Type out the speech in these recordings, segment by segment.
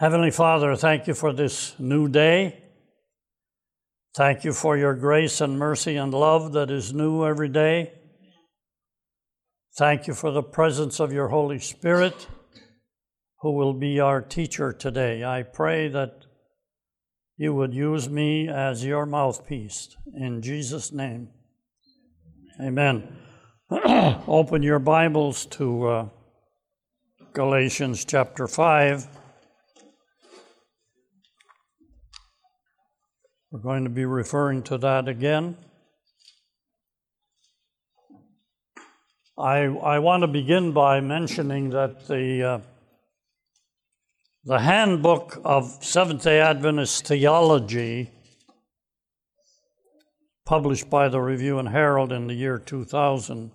Heavenly Father, thank you for this new day. Thank you for your grace and mercy and love that is new every day. Thank you for the presence of your Holy Spirit, who will be our teacher today. I pray that you would use me as your mouthpiece. In Jesus' name, amen. Open your Bibles to Galatians chapter 5. We're going to be referring to that again. I want to begin by mentioning that the Handbook of Seventh-day Adventist Theology, published by the Review and Herald in the year 2000,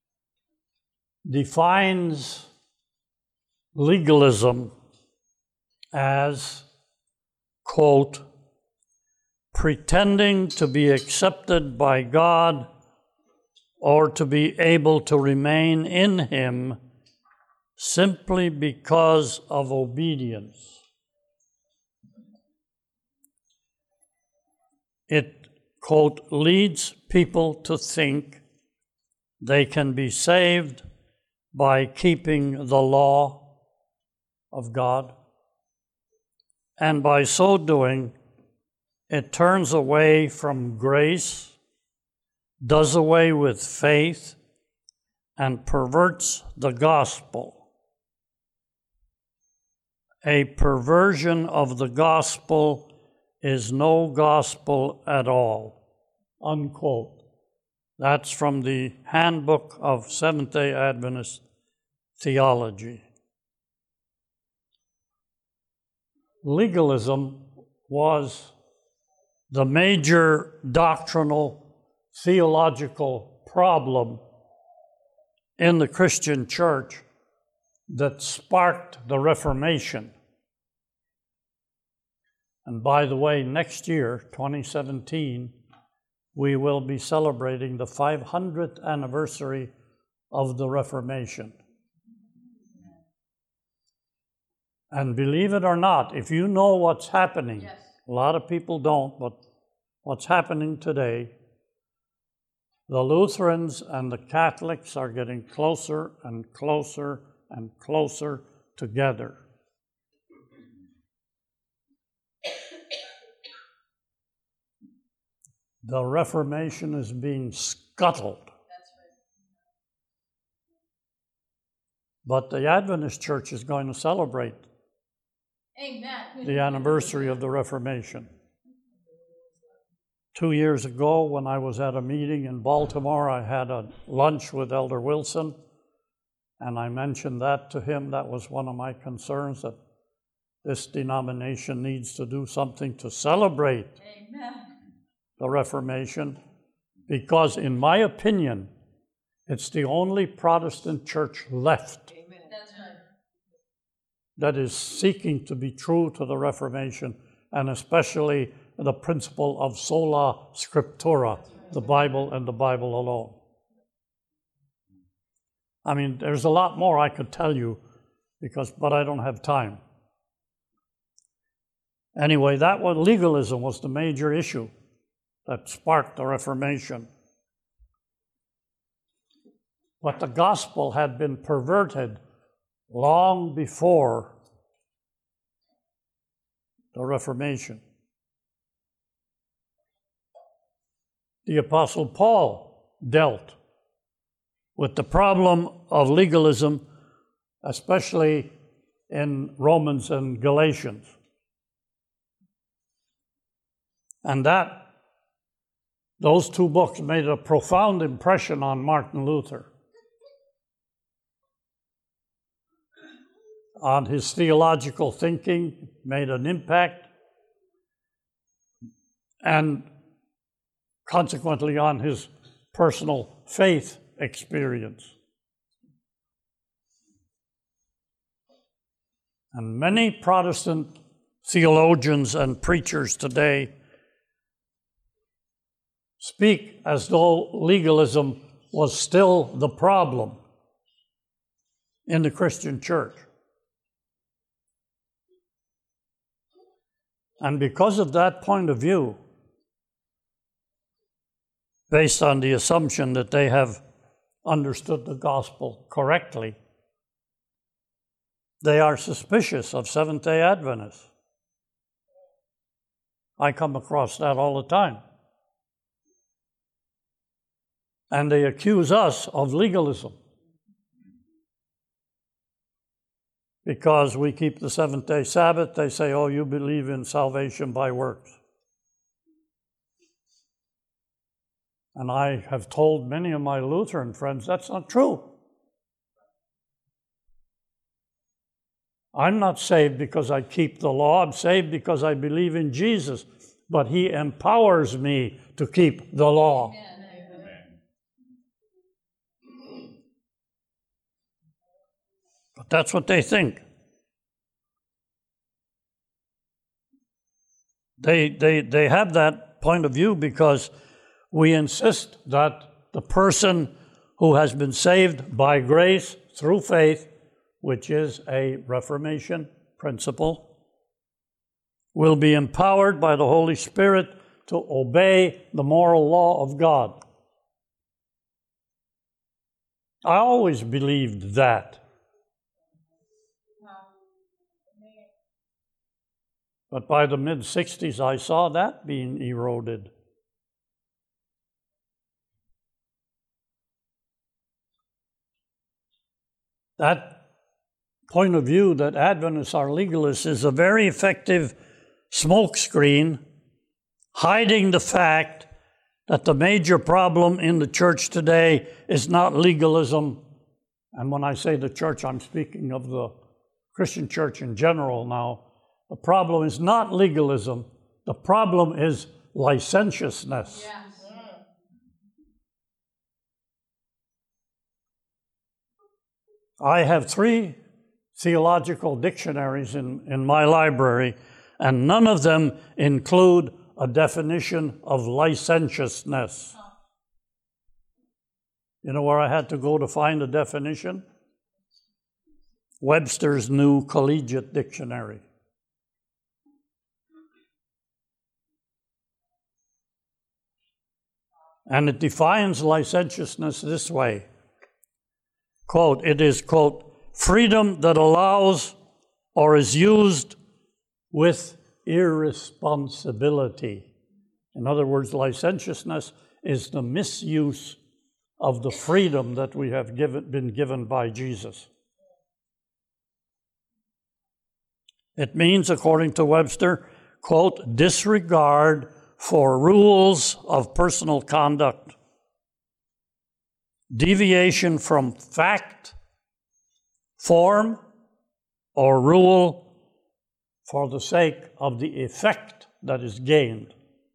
defines legalism as, quote, pretending to be accepted by God or to be able to remain in Him simply because of obedience. It, quote, leads people to think they can be saved by keeping the law of God, and by so doing, it turns away from grace, does away with faith, and perverts the gospel. A perversion of the gospel is no gospel at all, unquote. That's from the Handbook of Seventh-day Adventist Theology. Legalism was the major doctrinal, theological problem in the Christian church that sparked the Reformation. And by the way, next year, 2017, we will be celebrating the 500th anniversary of the Reformation. And believe it or not, if you know what's happening, yes. A lot of people don't, but what's happening today, the Lutherans and the Catholics are getting closer and closer and closer together. The Reformation is being scuttled. That's right. But the Adventist Church is going to celebrate Amen. The anniversary of the Reformation. 2 years ago, when I was at a meeting in Baltimore, I had a lunch with Elder Wilson, and I mentioned that to him. That was one of my concerns, that this denomination needs to do something to celebrate Amen. The Reformation, because in my opinion, it's the only Protestant church left that is seeking to be true to the Reformation, and especially the principle of sola scriptura, the Bible and the Bible alone. I mean, there's a lot more I could tell you, but I don't have time. Anyway, legalism was the major issue that sparked the Reformation. But the gospel had been perverted long before the Reformation. The Apostle Paul dealt with the problem of legalism, especially in Romans and Galatians. And those two books made a profound impression on Martin Luther, on his theological thinking, made an impact, and consequently on his personal faith experience. And many Protestant theologians and preachers today speak as though legalism was still the problem in the Christian church. And because of that point of view, based on the assumption that they have understood the gospel correctly, they are suspicious of Seventh-day Adventists. I come across that all the time. And they accuse us of legalism because we keep the seventh-day Sabbath. They say, oh, you believe in salvation by works. And I have told many of my Lutheran friends that's not true. I'm not saved because I keep the law. I'm saved because I believe in Jesus, but He empowers me to keep the law. Amen. But that's what they think. They have that point of view because we insist that the person who has been saved by grace through faith, which is a Reformation principle, will be empowered by the Holy Spirit to obey the moral law of God. I always believed that. But by the mid-60s, I saw that being eroded. That point of view that Adventists are legalists is a very effective smokescreen hiding the fact that the major problem in the church today is not legalism. And when I say the church, I'm speaking of the Christian church in general now. The problem is not legalism. The problem is licentiousness. Yes. I have 3 theological dictionaries in my library, and none of them include a definition of licentiousness. You know where I had to go to find a definition? Webster's New Collegiate Dictionary. And it defines licentiousness this way. Quote, it is, quote, freedom that allows or is used with irresponsibility. In other words, licentiousness is the misuse of the freedom that we have been given by Jesus. It means, according to Webster, quote, disregard for rules of personal conduct, deviation from fact, form, or rule for the sake of the effect that is gained.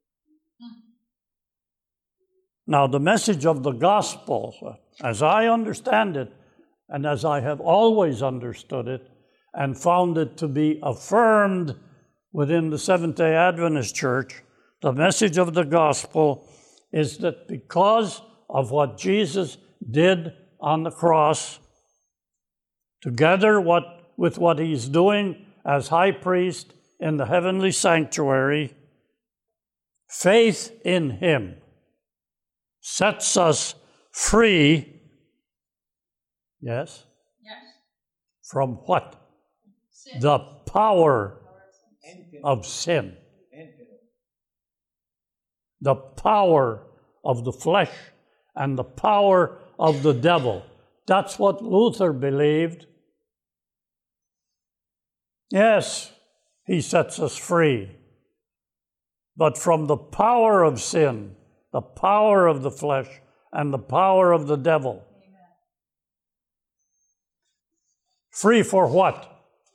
Now, the message of the gospel, as I understand it, and as I have always understood it, and found it to be affirmed within the Seventh-day Adventist Church, the message of the gospel is that because of what Jesus did on the cross, together with what He's doing as high priest in the heavenly sanctuary, faith in Him sets us free, yes? Yes. From what? Sin. The power of sin. The power of the flesh and the power of the devil. That's what Luther believed. Yes, he sets us free. But from the power of sin, the power of the flesh, and the power of the devil. Amen. Free for what?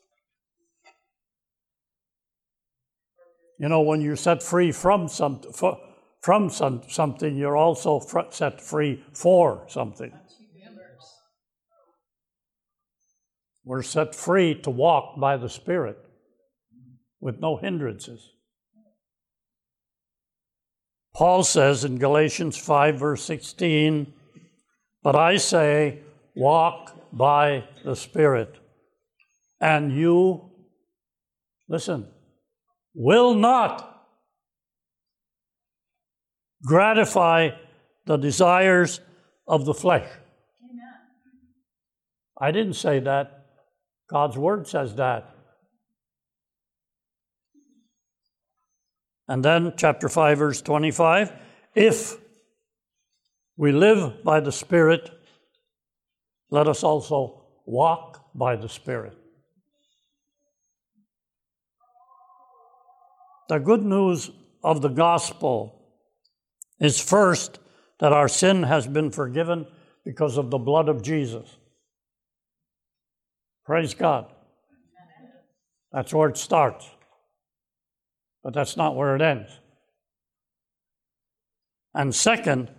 You know, when you're set free from something, you're also set free for something. We're set free to walk by the Spirit with no hindrances. Paul says in Galatians 5, verse 16, but I say, walk by the Spirit, and you, listen, will not gratify the desires of the flesh. Amen. I didn't say that. God's word says that. And then chapter 5, verse 25, if we live by the Spirit, let us also walk by the Spirit. The good news of the gospel is first that our sin has been forgiven because of the blood of Jesus. Praise God. That's where it starts. But that's not where it ends. And second,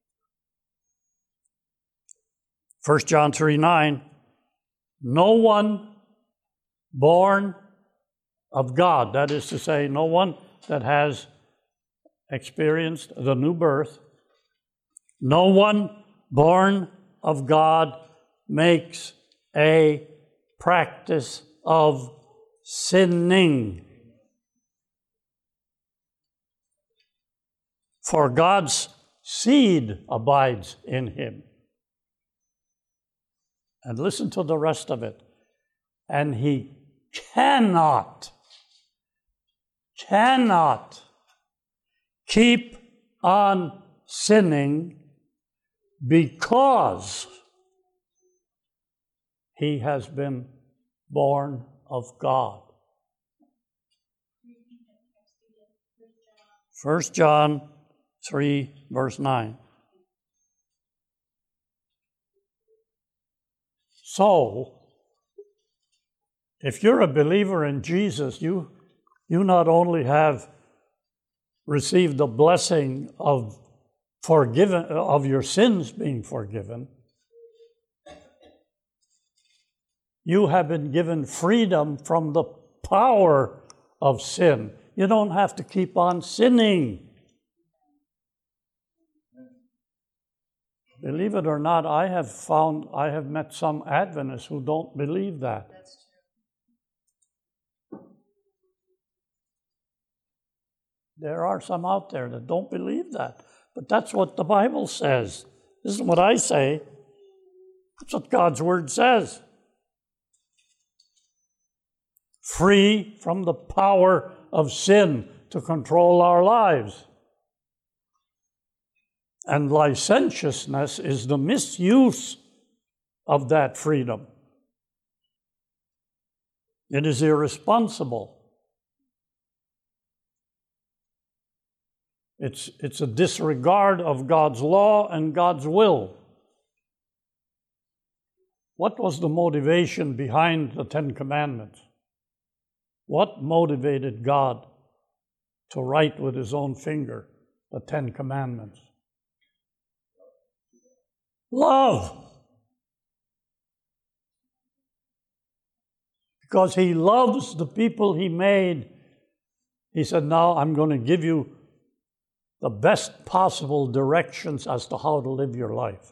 1 John 3:9, no one born of God, that is to say, no one that has experienced the new birth, no one born of God makes a practice of sinning. For God's seed abides in him. And listen to the rest of it. And he cannot keep on sinning because he has been born of God. 1 John 3, verse 9. So, if you're a believer in Jesus, you not only have received the blessing of your sins being forgiven, you have been given freedom from the power of sin. You don't have to keep on sinning. Believe it or not, I have met some Adventists who don't believe that. That's true. There are some out there that don't believe that. But that's what the Bible says. This isn't what I say. That's what God's Word says. Free from the power of sin to control our lives. And licentiousness is the misuse of that freedom. It is irresponsible. It's a disregard of God's law and God's will. What was the motivation behind the Ten Commandments? What motivated God to write with his own finger the Ten Commandments? Love. Because he loves the people he made. He said, now I'm going to give you the best possible directions as to how to live your life.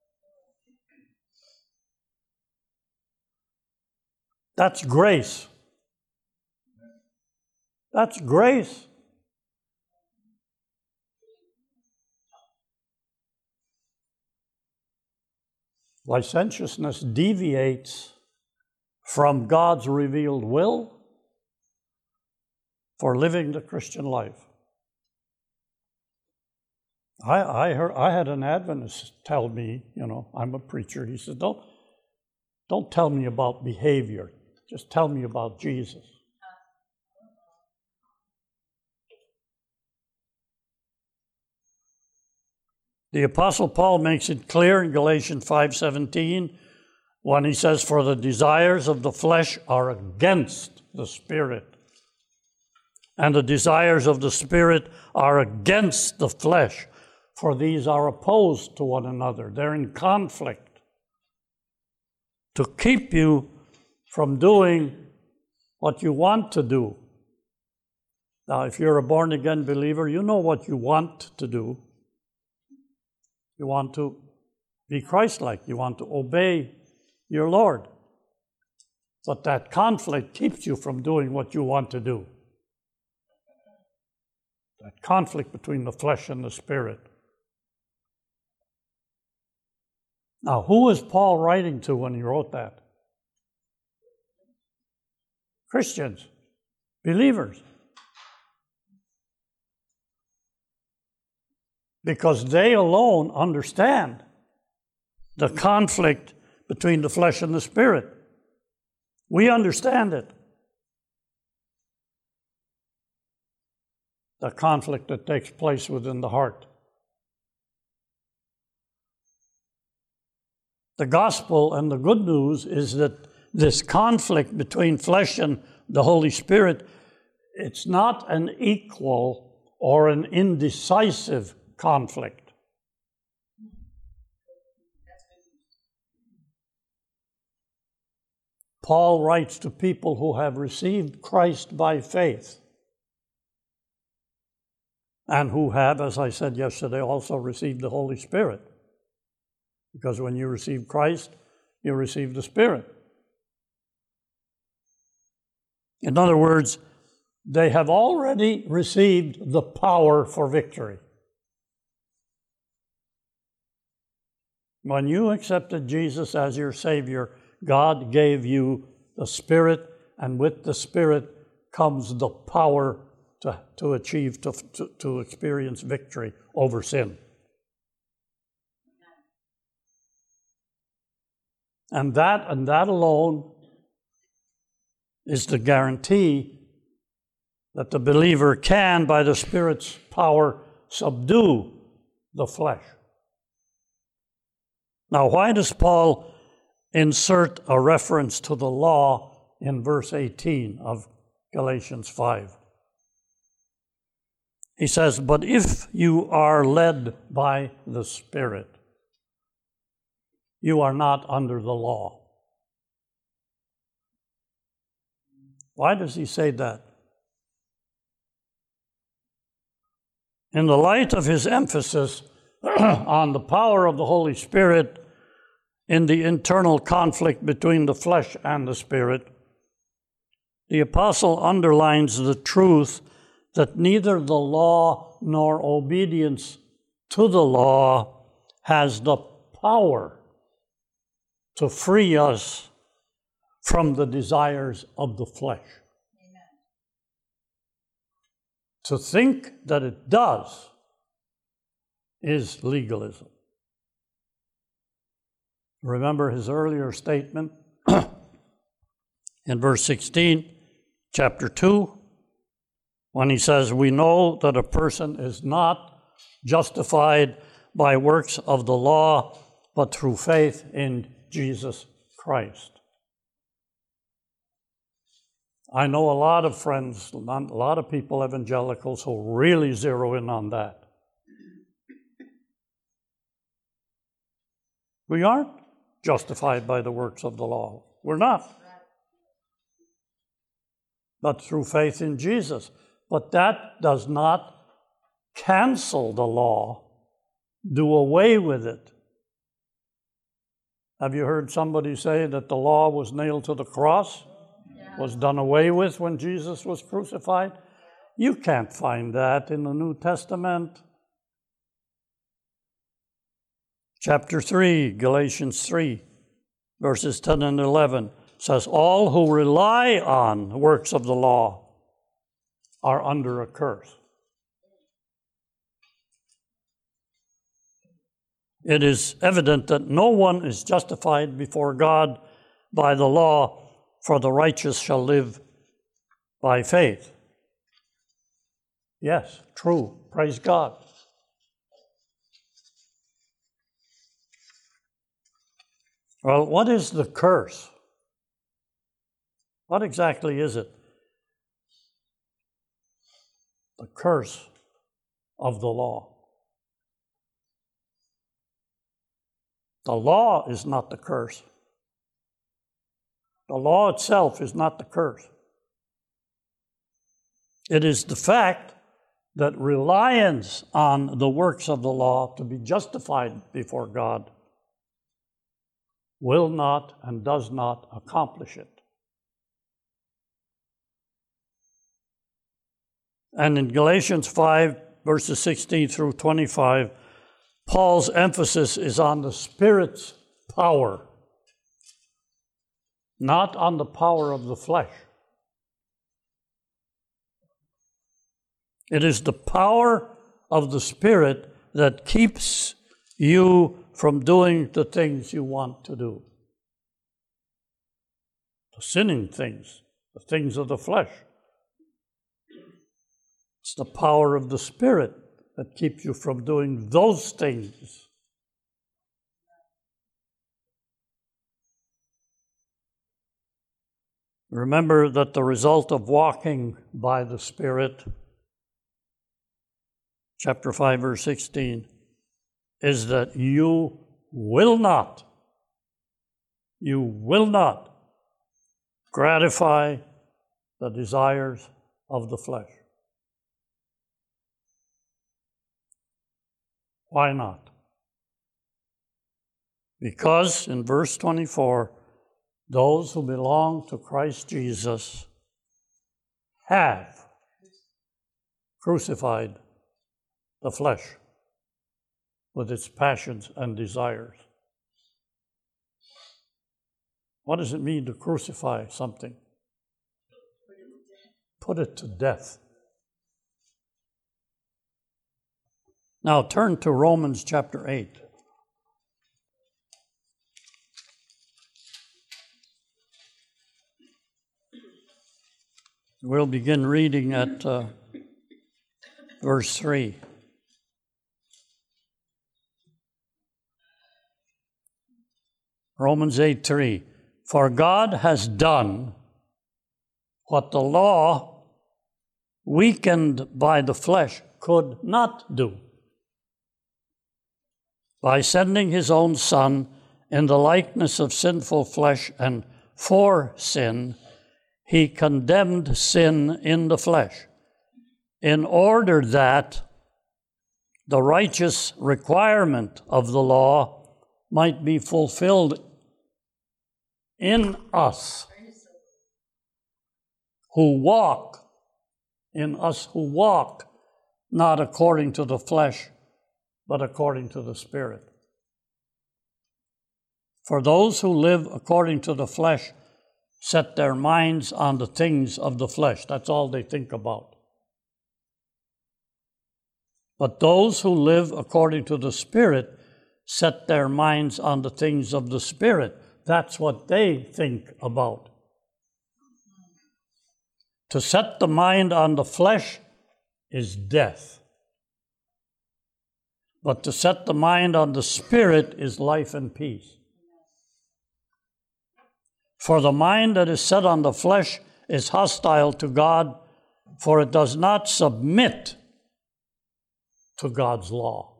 That's grace. That's grace. Licentiousness deviates from God's revealed will for living the Christian life. I had an Adventist tell me, I'm a preacher. He said, don't tell me about behavior. Just tell me about Jesus. The Apostle Paul makes it clear in Galatians 5:17 when he says, for the desires of the flesh are against the Spirit, and the desires of the Spirit are against the flesh, for these are opposed to one another. They're in conflict to keep you from doing what you want to do. Now, if you're a born-again believer, you know what you want to do. You want to be Christ-like. You want to obey your Lord. But that conflict keeps you from doing what you want to do. that conflict between the flesh and the spirit. Now, who is Paul writing to when he wrote that? Christians, believers. Because they alone understand the conflict between the flesh and the spirit. We understand it. The conflict that takes place within the heart. The gospel and the good news is that this conflict between flesh and the Holy Spirit, it's not an equal or an indecisive conflict. Paul writes to people who have received Christ by faith and who have, as I said yesterday, also received the Holy Spirit. Because when you receive Christ, you receive the Spirit. In other words, they have already received the power for victory. When you accepted Jesus as your Savior, God gave you the Spirit, and with the Spirit comes the power to achieve, to experience victory over sin. And that alone is the guarantee that the believer can, by the Spirit's power, subdue the flesh. Now, why does Paul insert a reference to the law in verse 18 of Galatians 5? He says, "But if you are led by the Spirit, you are not under the law." Why does he say that? In the light of his emphasis on the power of the Holy Spirit in the internal conflict between the flesh and the Spirit, the apostle underlines the truth that neither the law nor obedience to the law has the power to free us from the desires of the flesh. Amen. To think that it does is legalism. Remember his earlier statement in verse 16, chapter 2, when he says, "We know that a person is not justified by works of the law, but through faith in Jesus Christ." I know a lot of friends, a lot of people, evangelicals, who really zero in on that. We aren't justified by the works of the law. We're not. But through faith in Jesus. But that does not cancel the law, do away with it. Have you heard somebody say that the law was nailed to the cross? Was done away with when Jesus was crucified? You can't find that in the New Testament. Chapter 3, Galatians 3, verses 10 and 11 says, "All who rely on the works of the law are under a curse." It is evident that no one is justified before God by the law, for the righteous shall live by faith. Yes, true. Praise God. Well, what is the curse? What exactly is it? The curse of the law. The law is not the curse. The law itself is not the curse. It is the fact that reliance on the works of the law to be justified before God will not and does not accomplish it. And in Galatians 5, verses 16 through 25, Paul's emphasis is on the Spirit's power, not on the power of the flesh. It is the power of the Spirit that keeps you from doing the things you want to do. The sinning things, the things of the flesh. It's the power of the Spirit that keeps you from doing those things. Remember that the result of walking by the Spirit, chapter 5, verse 16, is that you will not gratify the desires of the flesh. Why not? Because in verse 24, those who belong to Christ Jesus have crucified the flesh with its passions and desires. What does it mean to crucify something? Put it to death. Now turn to Romans chapter 8. We'll begin reading at verse 3. Romans 8:3. For God has done what the law, weakened by the flesh, could not do. By sending his own Son in the likeness of sinful flesh, and for sin, he condemned sin in the flesh, in order that the righteous requirement of the law might be fulfilled in us who walk, not according to the flesh, but according to the Spirit. For those who live according to the flesh set their minds on the things of the flesh. That's all they think about. But those who live according to the Spirit set their minds on the things of the Spirit. That's what they think about. To set the mind on the flesh is death. But to set the mind on the Spirit is life and peace. For the mind that is set on the flesh is hostile to God, for it does not submit to God's law.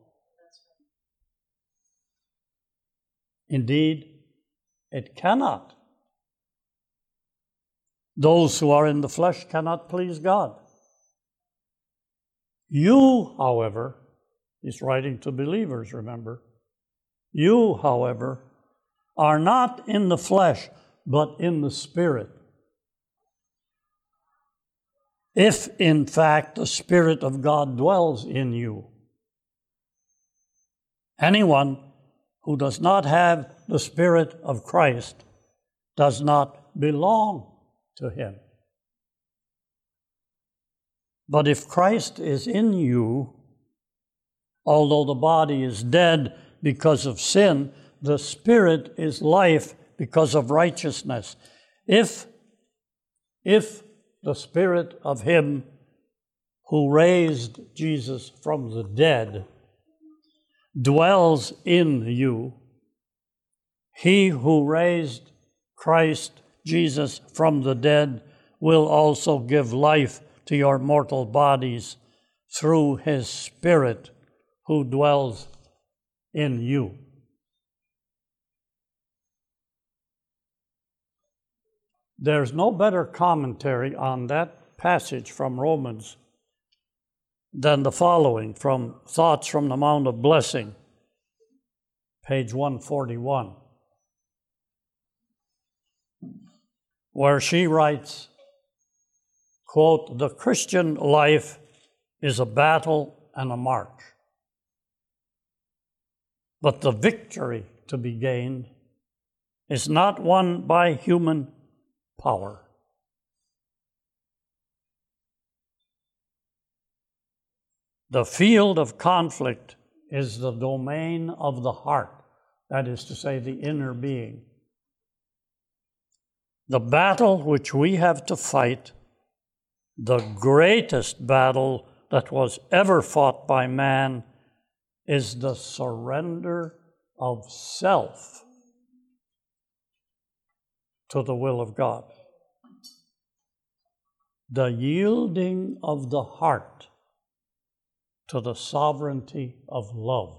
Indeed, it cannot. Those who are in the flesh cannot please God. You, however, he's writing to believers, remember. You, however, are not in the flesh, but in the Spirit. If, in fact, the Spirit of God dwells in you. Anyone who does not have the Spirit of Christ does not belong to him. But if Christ is in you, although the body is dead because of sin, the Spirit is life because of righteousness. If the Spirit of him who raised Jesus from the dead dwells in you, he who raised Christ Jesus from the dead will also give life to your mortal bodies through his Spirit who dwells in you. There's no better commentary on that passage from Romans than the following from Thoughts from the Mount of Blessing, page 141, where she writes, quote, "The Christian life is a battle and a march. But the victory to be gained is not won by human power. The field of conflict is the domain of the heart, that is to say, the inner being. The battle which we have to fight, the greatest battle that was ever fought by man, is the surrender of self to the will of God. The yielding of the heart to the sovereignty of love.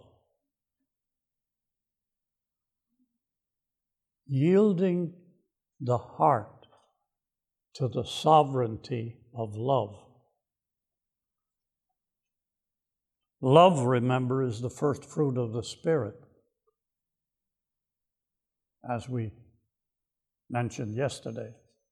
Yielding the heart to the sovereignty of love. Love, remember, is the first fruit of the Spirit, as we mentioned yesterday.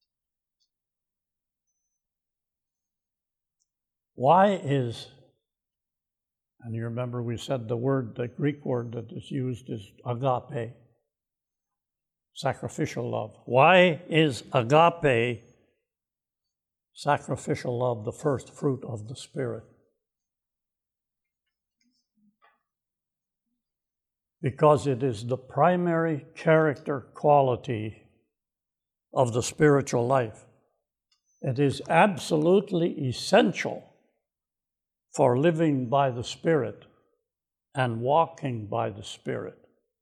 Why is, and you remember we said the Greek word that is used is agape, sacrificial love. Why is agape, sacrificial love, the first fruit of the Spirit? Because it is the primary character quality of the spiritual life. It is absolutely essential for living by the Spirit and walking by the Spirit.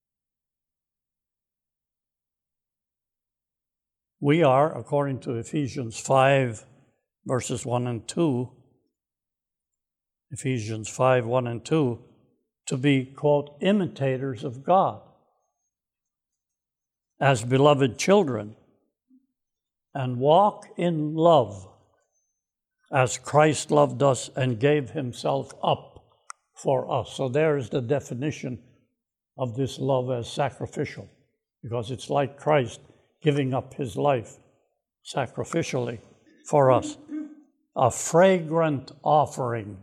We are, according to Ephesians 5, verses 1 and 2, Ephesians 5, 1 and 2, to be, quote, imitators of God as beloved children, and walk in love as Christ loved us and gave himself up for us. So there's the definition of this love as sacrificial, because it's like Christ giving up his life sacrificially for us. A fragrant offering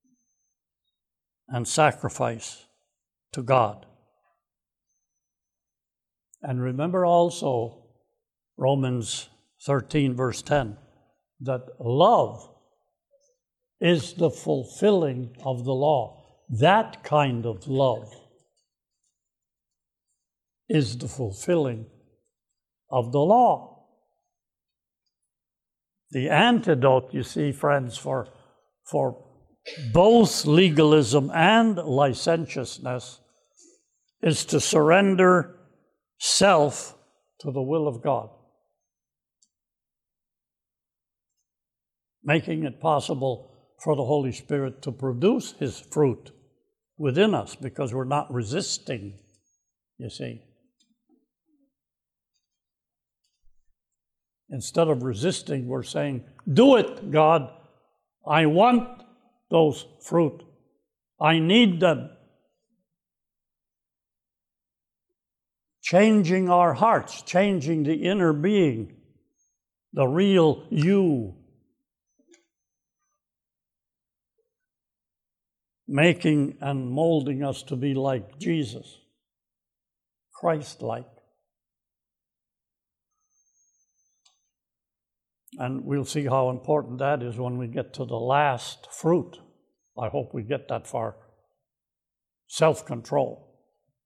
and sacrifice to God. And remember also Romans 13, verse 10, that love is the fulfilling of the law. That kind of love is the fulfilling of the law. The antidote, you see, friends, for both legalism and licentiousness is to surrender self to the will of God, making it possible for the Holy Spirit to produce his fruit within us, because we're not resisting, you see. Instead of resisting, we're saying, do it, God. I want those fruit. I need them. Changing our hearts, changing the inner being, the real you. Making and molding us to be like Jesus, Christ-like. And we'll see how important that is when we get to the last fruit. I hope we get that far. Self-control.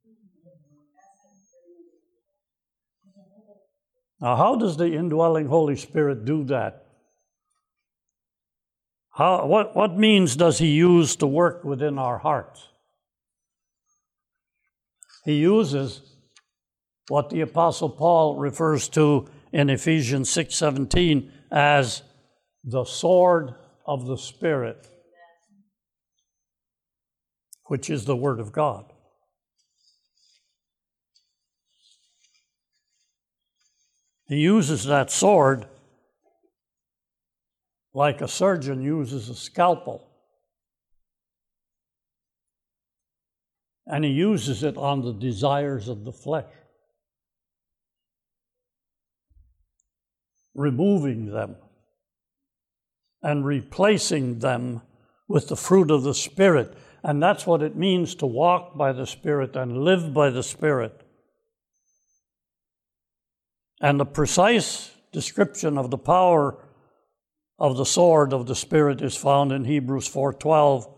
Now, how does the indwelling Holy Spirit do that? What means does he use to work within our hearts? He uses what the Apostle Paul refers to in Ephesians 6:17 as the sword of the Spirit, which is the Word of God. He uses that sword like a surgeon uses a scalpel. And he uses it on the desires of the flesh, removing them and replacing them with the fruit of the Spirit. And that's what it means to walk by the Spirit and live by the Spirit. And the precise description of the power of the sword of the Spirit is found in Hebrews 4:12,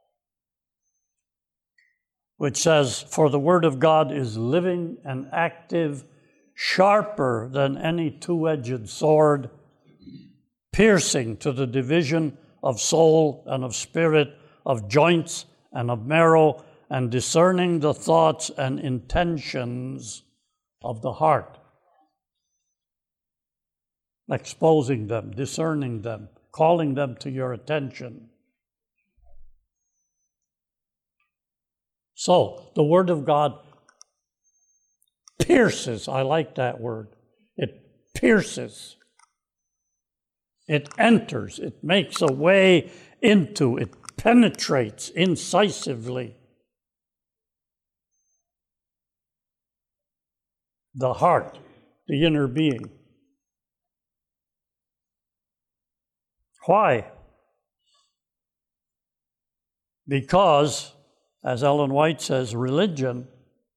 which says, "For the word of God is living and active, sharper than any two-edged sword, piercing to the division of soul and of spirit, of joints and of marrow, and discerning the thoughts and intentions of the heart." Exposing them, discerning them, calling them to your attention. So, the Word of God pierces. I like that word. It pierces. It enters. It makes a way into. It penetrates incisively the heart, the inner being. Why? Because, as Ellen White says, religion,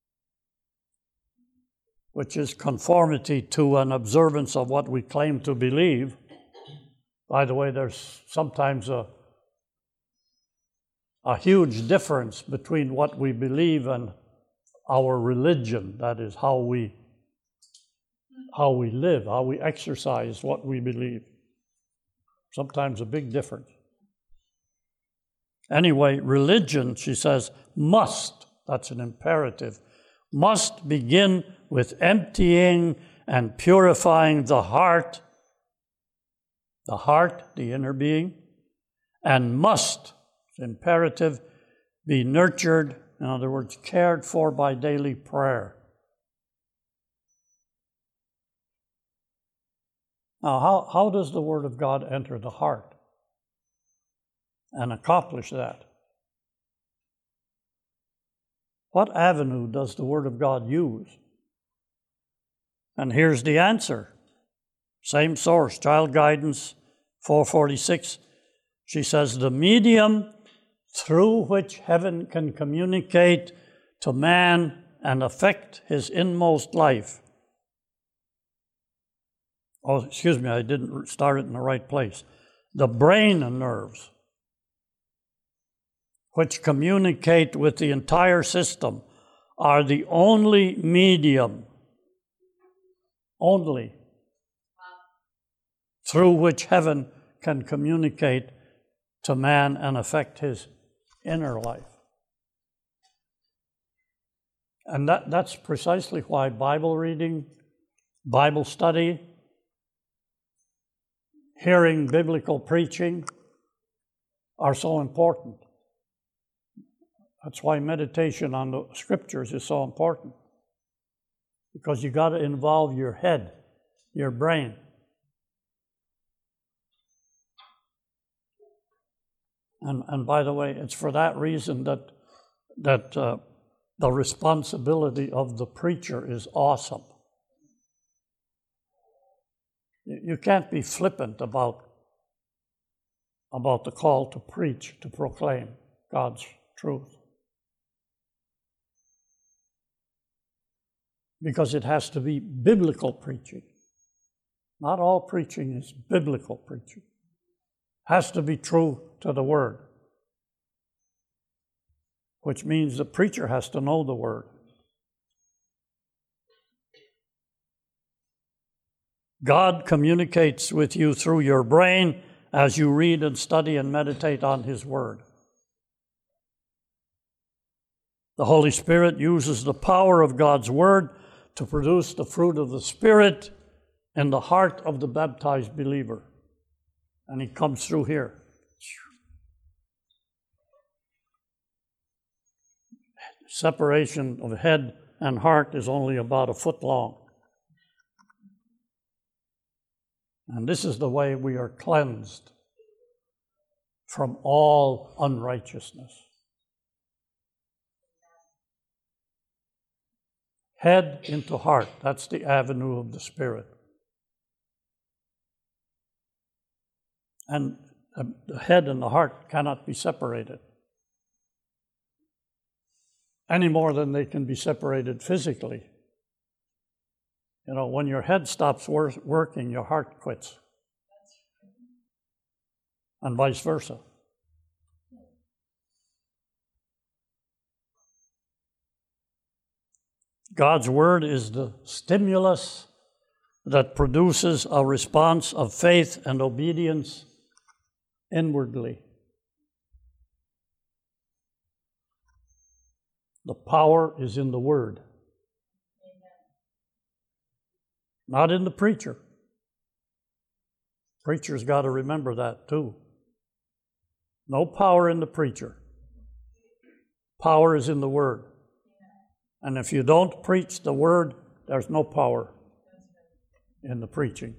which is conformity to an observance of what we claim to believe. By the way, there's sometimes a huge difference between what we believe and our religion. That is how we live, how we exercise what we believe. Sometimes a big difference. Anyway, religion, she says, must, that's an imperative, must begin with emptying and purifying the heart, the inner being, and must, it's imperative, be nurtured, in other words, cared for by daily prayer. Now, how does the Word of God enter the heart and accomplish that? What avenue does the Word of God use? And here's the answer. Same source, Child Guidance 446. She says, the medium through which heaven can communicate to man and affect his inmost life. Oh, excuse me, I didn't start it in the right place. The brain and nerves, which communicate with the entire system, are the only medium, through which heaven can communicate to man and affect his inner life. And that's precisely why Bible reading, Bible study, hearing biblical preaching are so important. That's why meditation on the scriptures is so important. Because you got to involve your head, your brain. And by the way, it's for that reason that the responsibility of the preacher is awesome. You can't be flippant about the call to preach, to proclaim God's truth. Because it has to be biblical preaching. Not all preaching is biblical preaching. It has to be true to the Word. Which means the preacher has to know the Word. God communicates with you through your brain as you read and study and meditate on His Word. The Holy Spirit uses the power of God's Word to produce the fruit of the Spirit in the heart of the baptized believer. And He comes through here. Separation of head and heart is only about a foot long. And this is the way we are cleansed from all unrighteousness. Head into heart, that's the avenue of the Spirit. And The head and the heart cannot be separated any more than they can be separated physically. You know, when your head stops working, your heart quits. And vice versa. God's word is the stimulus that produces a response of faith and obedience inwardly. The power is in the word, not in the preacher. Preacher's got to remember that too. No power in the preacher. Power is in the word. And if you don't preach the word, there's no power in the preaching.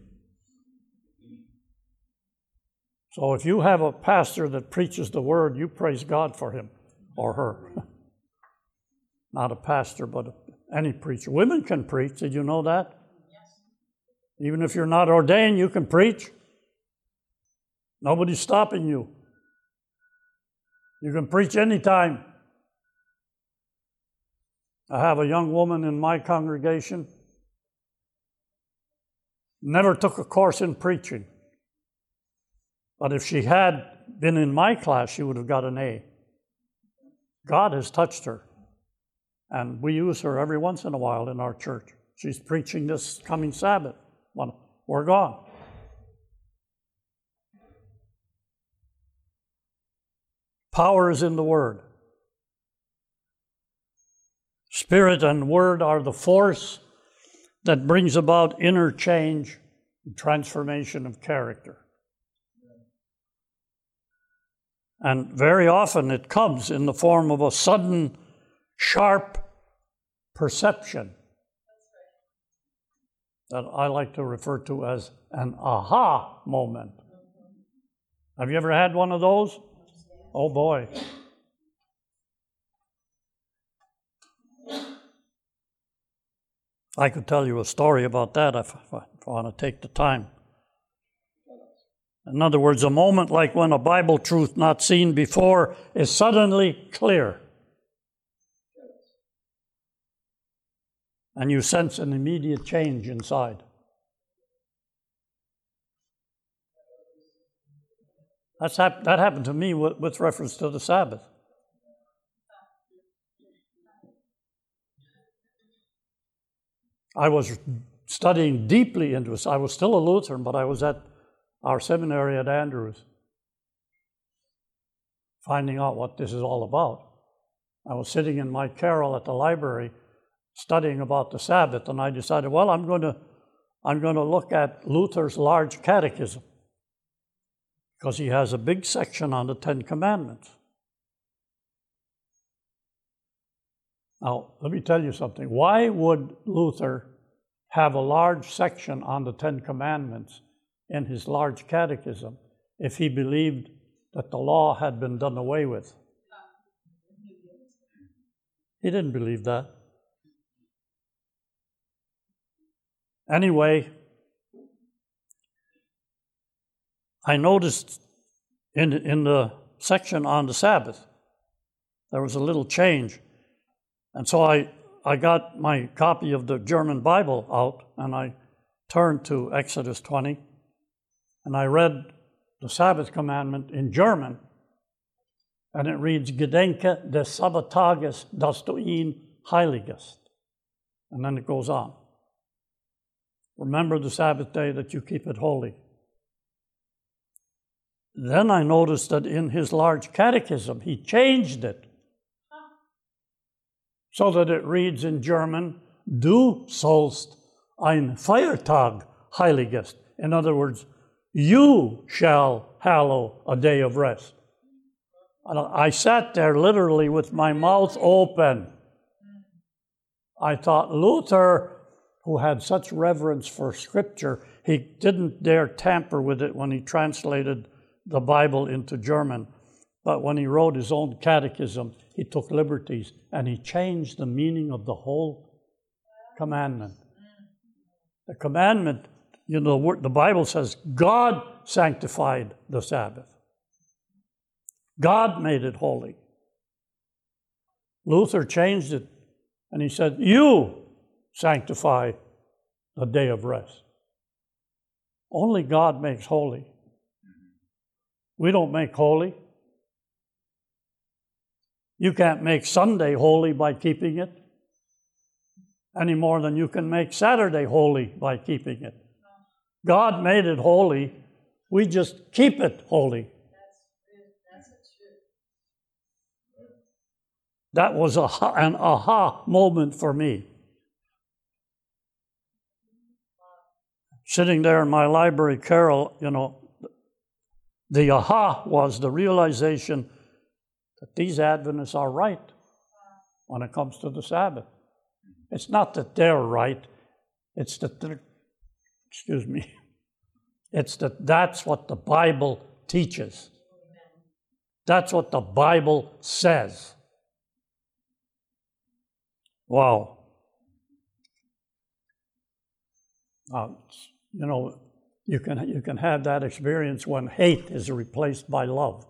So if you have a pastor that preaches the word, you praise God for him or her. Not a pastor, but any preacher. Women can preach. Did you know that? Even if you're not ordained, you can preach. Nobody's stopping you. You can preach anytime. I have a young woman in my congregation, never took a course in preaching. But if she had been in my class, she would have got an A. God has touched her. And we use her every once in a while in our church. She's preaching this coming Sabbath. We're gone. Power is in the word. Spirit and word are the force that brings about inner change and transformation of character. And very often it comes in the form of a sudden, sharp perception that I like to refer to as an aha moment. Have you ever had one of those? Oh boy. I could tell you a story about that if I want to take the time. In other words, a moment like when a Bible truth not seen before is suddenly clear. And you sense an immediate change inside. That happened to me with reference to the Sabbath. I was studying deeply into this. I was still a Lutheran, but I was at our seminary at Andrews, finding out what this is all about. I was sitting in my carrel at the library studying about the Sabbath, and I decided, well, I'm going to look at Luther's large catechism, because he has a big section on the Ten Commandments. Now, let me tell you something. Why would Luther have a large section on the Ten Commandments in his large catechism if he believed that the law had been done away with? He didn't believe that. Anyway, I noticed in the section on the Sabbath, there was a little change. And so I got my copy of the German Bible out, and I turned to Exodus 20, and I read the Sabbath commandment in German, and it reads, Gedenke des Sabbattages, dass du ihn heiligest. And then it goes on. Remember the Sabbath day that you keep it holy. Then I noticed that in his large catechism, he changed it so that it reads in German, Du sollst ein Feiertag heiligest. In other words, you shall hallow a day of rest. And I sat there literally with my mouth open. I thought Luther, who had such reverence for Scripture, he didn't dare tamper with it when he translated the Bible into German. But when he wrote his own catechism, he took liberties and he changed the meaning of the whole commandment. The commandment, you know, the Bible says God sanctified the Sabbath. God made it holy. Luther changed it, and he said, you sanctify the day of rest. Only God makes holy. We don't make holy. You can't make Sunday holy by keeping it any more than you can make Saturday holy by keeping it. God made it holy. We just keep it holy. That's true. That was an aha moment for me. Sitting there in my library, Carol, the aha was the realization that these Adventists are right when it comes to the Sabbath. It's not that they're right, it's that it's that that's what the Bible teaches. That's what the Bible says. Wow. You can have that experience when hate is replaced by love.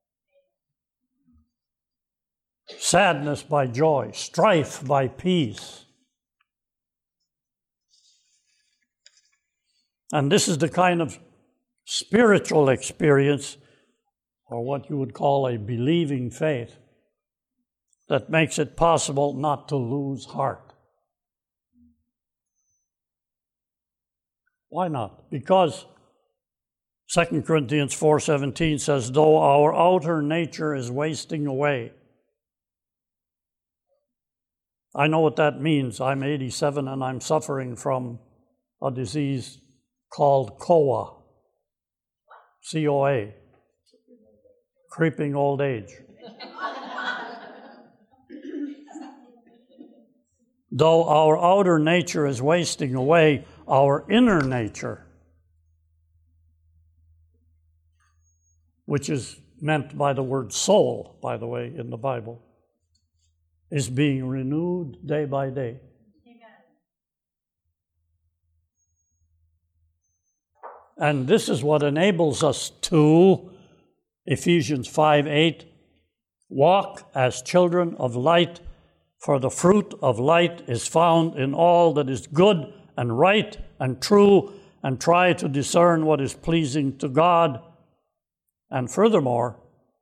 Sadness by joy, strife by peace. And this is the kind of spiritual experience, or what you would call a believing faith, that makes it possible not to lose heart. Why not? Because 2 Corinthians 4:17 says, though our outer nature is wasting away. I know what that means. I'm 87 and I'm suffering from a disease called COA, C-O-A, creeping old age. Though our outer nature is wasting away, our inner nature, which is meant by the word soul, by the way, in the Bible, is being renewed day by day. And this is what enables us to, Ephesians 5:8, walk as children of light, for the fruit of light is found in all that is good and right and true, and try to discern what is pleasing to God. And furthermore,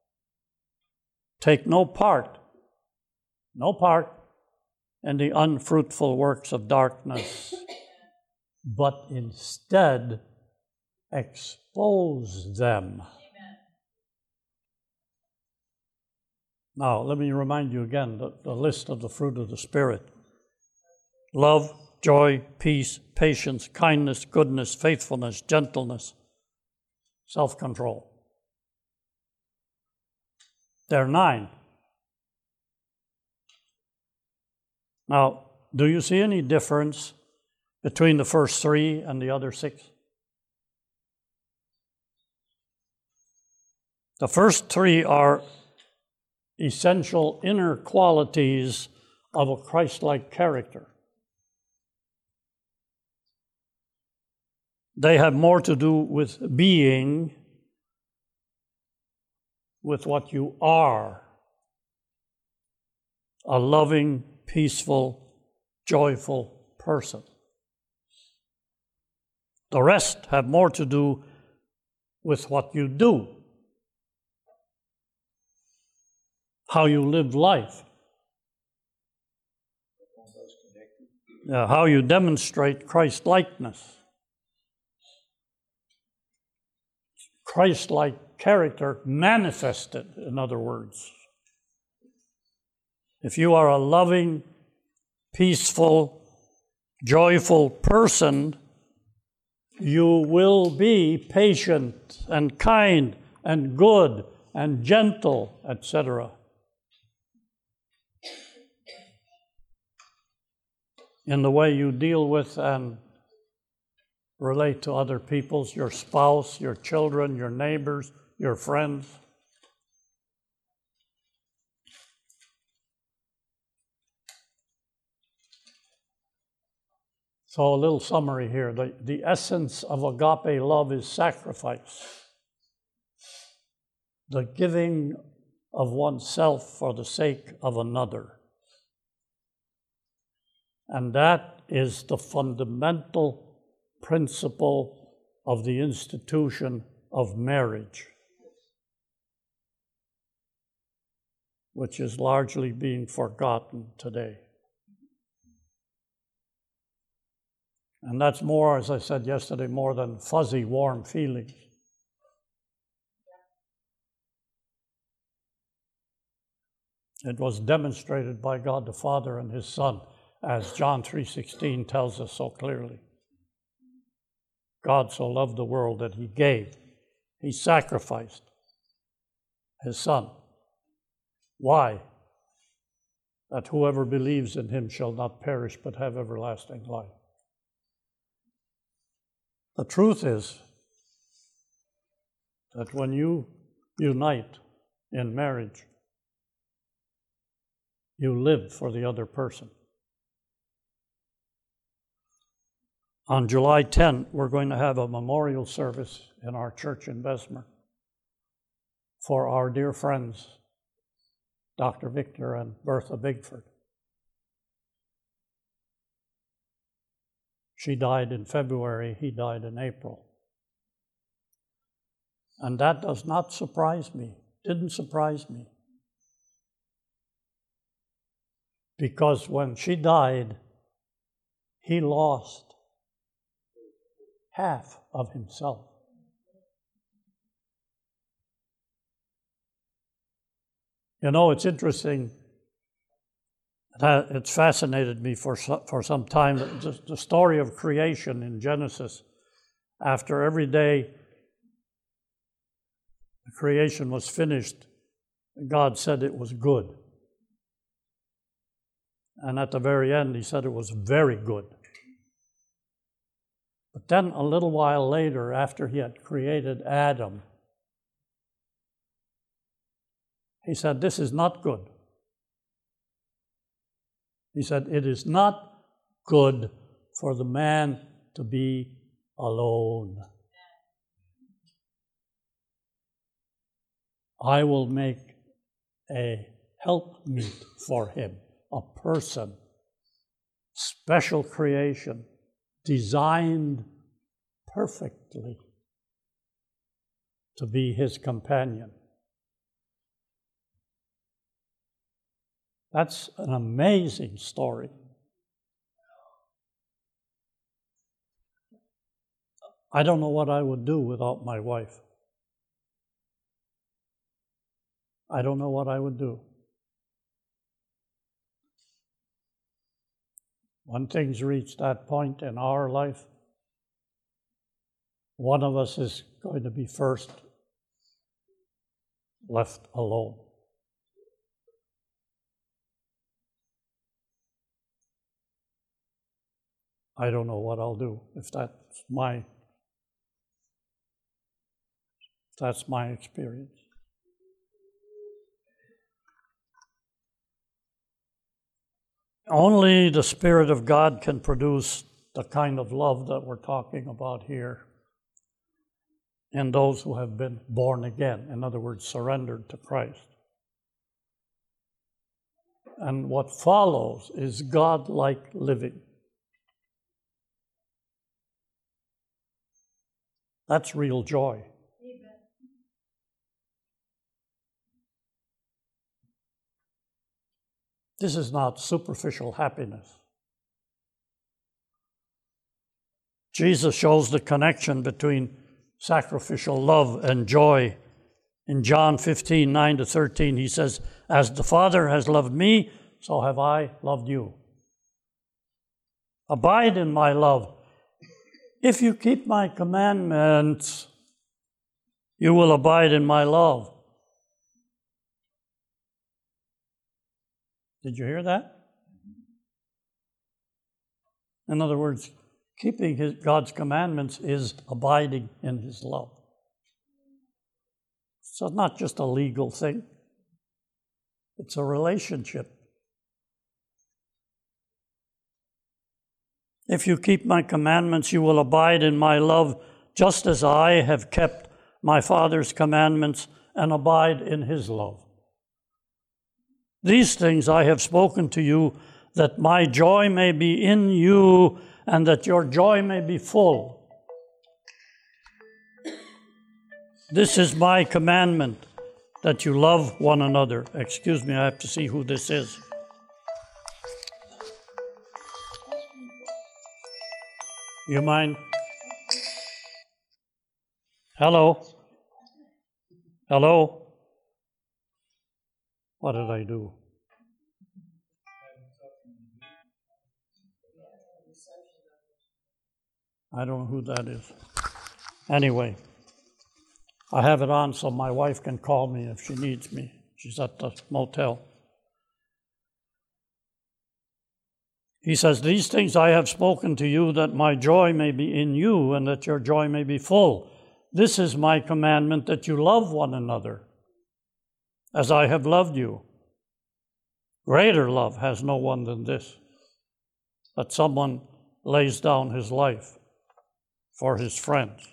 take no part in the unfruitful works of darkness, but instead expose them. Amen. Now, let me remind you again the list of the fruit of the Spirit. Love, joy, peace, patience, kindness, goodness, faithfulness, gentleness, self-control. There are 9. Now, do you see any difference between the first 3 and the other 6? The first 3 are essential inner qualities of a Christ-like character. They have more to do with being, with what you are. A loving, peaceful, joyful person. The rest have more to do with what you do, how you live life, how you demonstrate Christ-likeness. Christ-like character manifested, in other words. If you are a loving, peaceful, joyful person, you will be patient and kind and good and gentle, etc. in the way you deal with and relate to other people, your spouse, your children, your neighbors, your friends. So a little summary here. The essence of agape love is sacrifice. The giving of oneself for the sake of another. And that is the fundamental principle of the institution of marriage, which is largely being forgotten today. And that's more, as I said yesterday, more than fuzzy, warm feelings. It was demonstrated by God the Father and His Son, as John 3:16 tells us so clearly. God so loved the world that He gave, He sacrificed His Son. Why? That whoever believes in Him shall not perish but have everlasting life. The truth is that when you unite in marriage, you live for the other person. On July 10, we're going to have a memorial service in our church in Bessemer for our dear friends, Dr. Victor and Bertha Bigford. She died in February, he died in April. And that does not surprise me, didn't surprise me. Because when she died, he lost half of himself. You know, it's interesting. It's fascinated me for some time, the story of creation in Genesis. After every day the creation was finished, God said it was good. And at the very end, He said it was very good. But then a little while later, after He had created Adam, He said, "This is not good." He said, "It is not good for the man to be alone. I will make a helpmeet for him, a person, special creation, designed perfectly to be his companion." That's an amazing story. I don't know what I would do without my wife. I don't know what I would do. When things reach that point in our life, one of us is going to be first left alone. I don't know what I'll do if that's my experience. Only the Spirit of God can produce the kind of love that we're talking about here in those who have been born again, in other words, surrendered to Christ. And what follows is God-like living. That's real joy. Amen. This is not superficial happiness. Jesus shows the connection between sacrificial love and joy. In John 15, 9-13, he says, "As the Father has loved me, so have I loved you. Abide in my love. If you keep my commandments, you will abide in my love." Did you hear that? In other words, keeping God's commandments is abiding in His love. So it's not just a legal thing. It's a relationship. "If you keep my commandments, you will abide in my love, just as I have kept my Father's commandments and abide in His love." These things I have spoken to you, that my joy may be in you, and that your joy may be full. This is my commandment, that you love one another. Excuse me, I have to see who this is. You mind? Hello? Hello? What did I do? I don't know who that is. Anyway, I have it on so my wife can call me if she needs me. She's at the motel. He says, these things I have spoken to you, that my joy may be in you, and that your joy may be full. This is my commandment, that you love one another, as I have loved you. Greater love has no one than this, that someone lays down his life for his friends.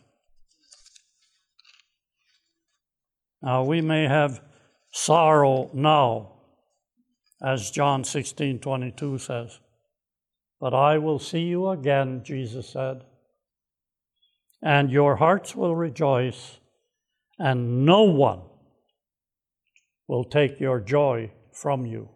Now, we may have sorrow now, as John 16:22 says, but I will see you again, Jesus said, and your hearts will rejoice, and no one will take your joy from you.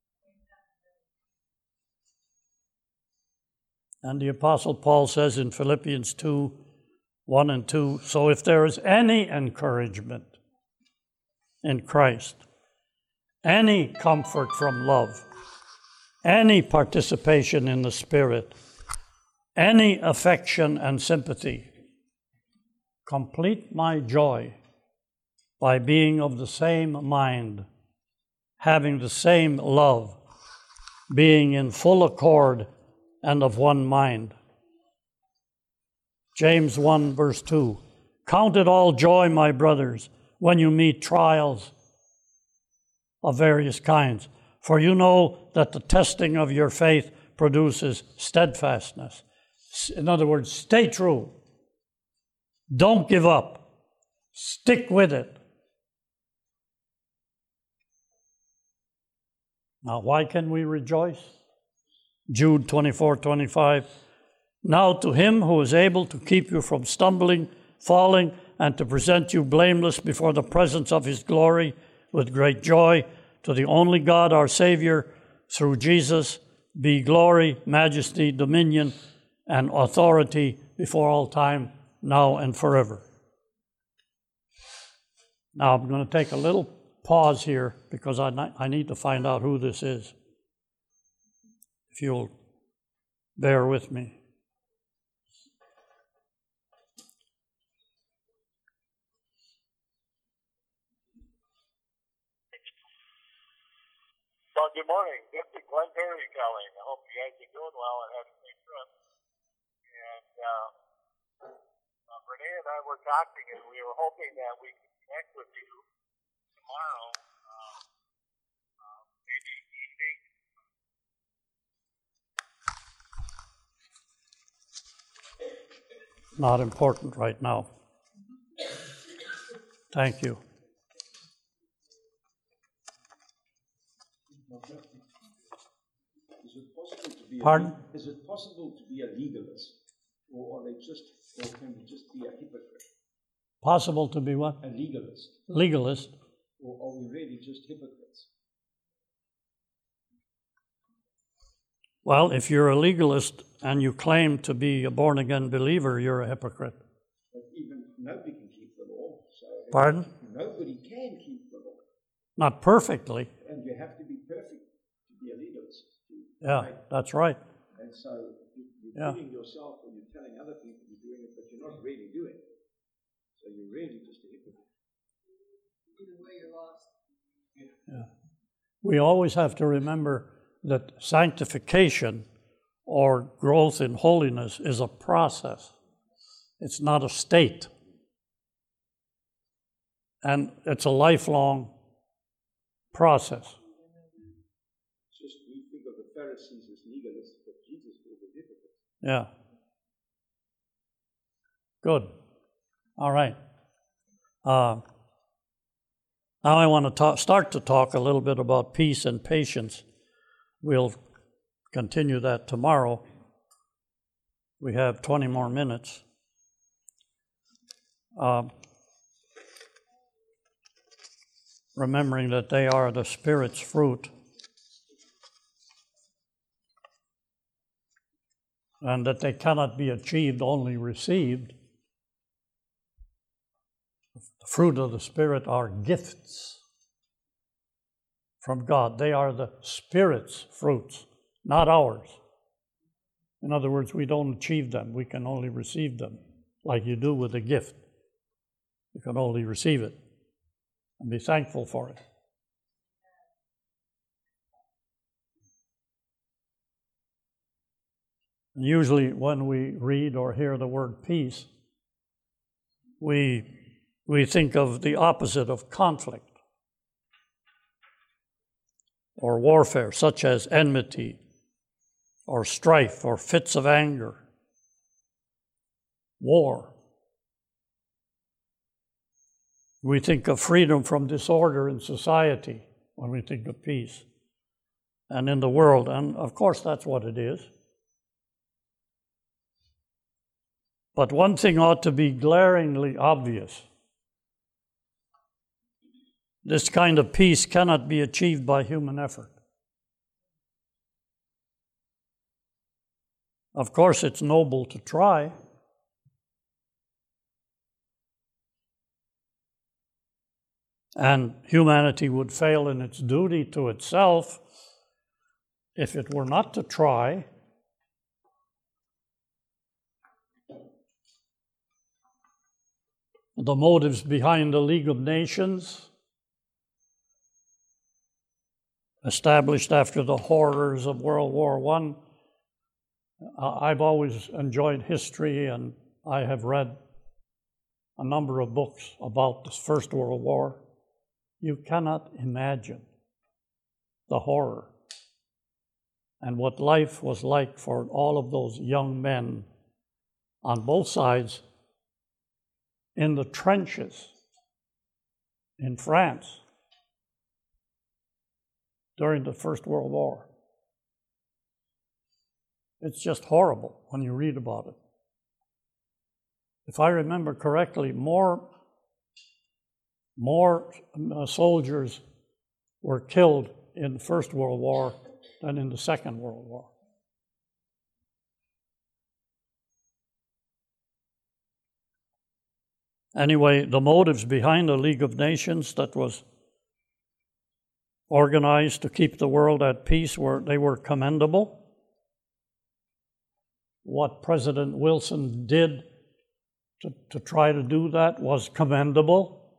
And the Apostle Paul says in Philippians 2:1 and 2, so if there is any encouragement in Christ, any comfort from love, any participation in the Spirit, any affection and sympathy, complete my joy by being of the same mind, having the same love, being in full accord and of one mind. James 1 verse 2, count it all joy, my brothers, when you meet trials of various kinds, for you know that the testing of your faith produces steadfastness. In other words, stay true. Don't give up. Stick with it. Now, why can we rejoice? Jude 24:25. Now to him who is able to keep you from stumbling, falling, and to present you blameless before the presence of his glory with great joy, to the only God, our Savior, through Jesus, be glory, majesty, dominion, and authority before all time, now and forever. Now I'm going to take a little pause here because I need to find out who this is. If you'll bear with me. Well, good morning. This is Glenn Perry calling. I hope you guys are doing well and having a safe trip. And Renee and I were talking, and we were hoping that we could connect with you tomorrow, maybe evening. Not important right now. Thank you. Pardon? Is it possible to be a legalist, or can we just be a hypocrite? Possible to be what? A legalist. Legalist. Or are we really just hypocrites? Well, if you're a legalist and you claim to be a born-again believer, you're a hypocrite. But even nobody can keep the law. So Pardon? Nobody can keep the law. Not perfectly. And you have to be perfect to be a legalist. Yeah, that's right. And so you're killing yourself, or you're telling other people you're doing it, but you're not really doing it. So you're really just a hypocrite. Either way, you're lost. Yeah. We always have to remember that sanctification or growth in holiness is a process. It's not a state. And it's a lifelong process. Just we think of the Pharisees as legalists, but Jesus was a hypocrite. Yeah. Good. All right. Now I want to start to talk a little bit about peace and patience. We'll continue that tomorrow. We have 20 more minutes. Remembering that they are the Spirit's fruit, and that they cannot be achieved, only received. The fruit of the Spirit are gifts from God. They are the Spirit's fruits, not ours. In other words, we don't achieve them. We can only receive them, like you do with a gift. You can only receive it and be thankful for it. And usually when we read or hear the word peace, we think of the opposite of conflict or warfare, such as enmity or strife or fits of anger, war. We think of freedom from disorder in society when we think of peace and in the world, and of course that's what it is. But one thing ought to be glaringly obvious. This kind of peace cannot be achieved by human effort. Of course, it's noble to try. And humanity would fail in its duty to itself if it were not to try. The motives behind the League of Nations, established after the horrors of World War I. I've always enjoyed history, and I have read a number of books about the First World War. You cannot imagine the horror and what life was like for all of those young men on both sides in the trenches in France during the First World War. It's just horrible when you read about it. If I remember correctly, more soldiers were killed in the First World War than in the Second World War. Anyway, the motives behind the League of Nations that was organized to keep the world at peace were commendable. What President Wilson did to try to do that was commendable,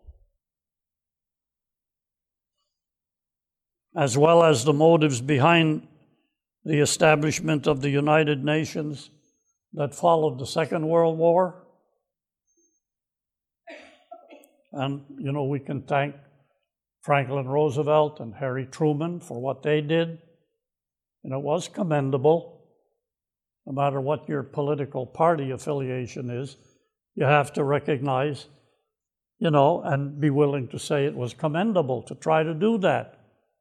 as well as the motives behind the establishment of the United Nations that followed the Second World War. And, we can thank Franklin Roosevelt and Harry Truman for what they did. And it was commendable. No matter what your political party affiliation is, you have to recognize, and be willing to say it was commendable to try to do that.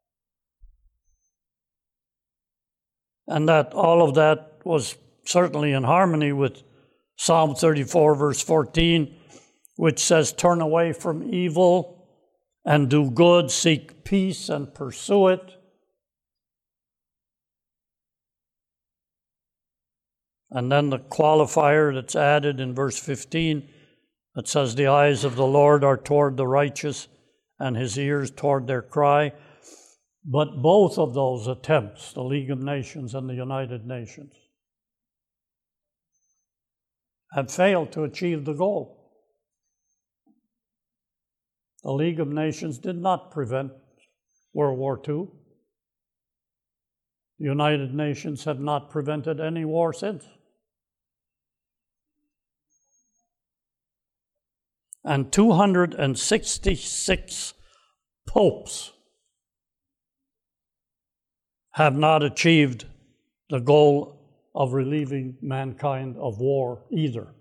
And that all of that was certainly in harmony with Psalm 34, verse 14, which says, "Turn away from evil and do good, seek peace and pursue it." And then the qualifier that's added in verse 15 that says, "The eyes of the Lord are toward the righteous and his ears toward their cry." But both of those attempts, the League of Nations and the United Nations, have failed to achieve the goal. The League of Nations did not prevent World War II. The United Nations have not prevented any war since. And 266 popes have not achieved the goal of relieving mankind of war either.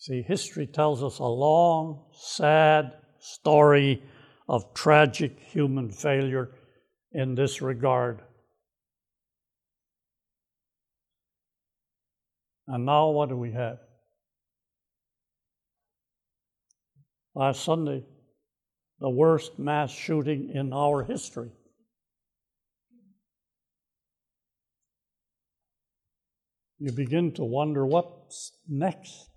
See, history tells us a long, sad story of tragic human failure in this regard. And now what do we have? Last Sunday, the worst mass shooting in our history. You begin to wonder what's next.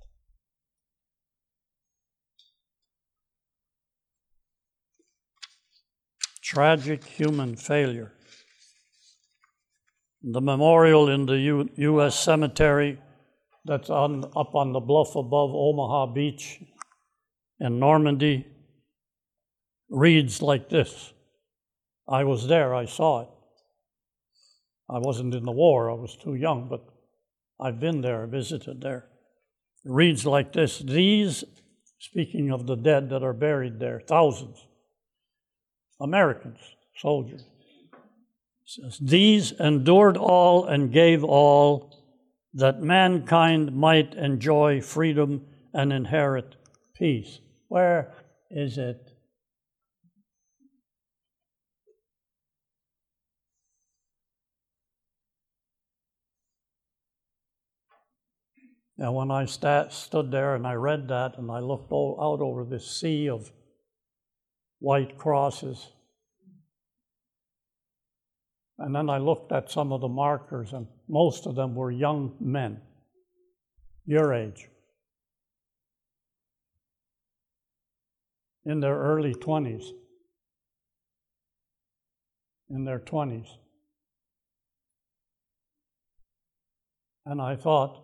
Tragic human failure. The memorial in the U.S. cemetery that's up on the bluff above Omaha Beach in Normandy reads like this. I was there, I saw it. I wasn't in the war, I was too young, but I've been there, visited there. It reads like this. These, speaking of the dead that are buried there, thousands, Americans, soldiers, says, these endured all and gave all that mankind might enjoy freedom and inherit peace. Where is it? And when I stood there and I read that and I looked out over this sea of white crosses, and then I looked at some of the markers, and most of them were young men, your age, in their early 20s, in their 20s. And I thought,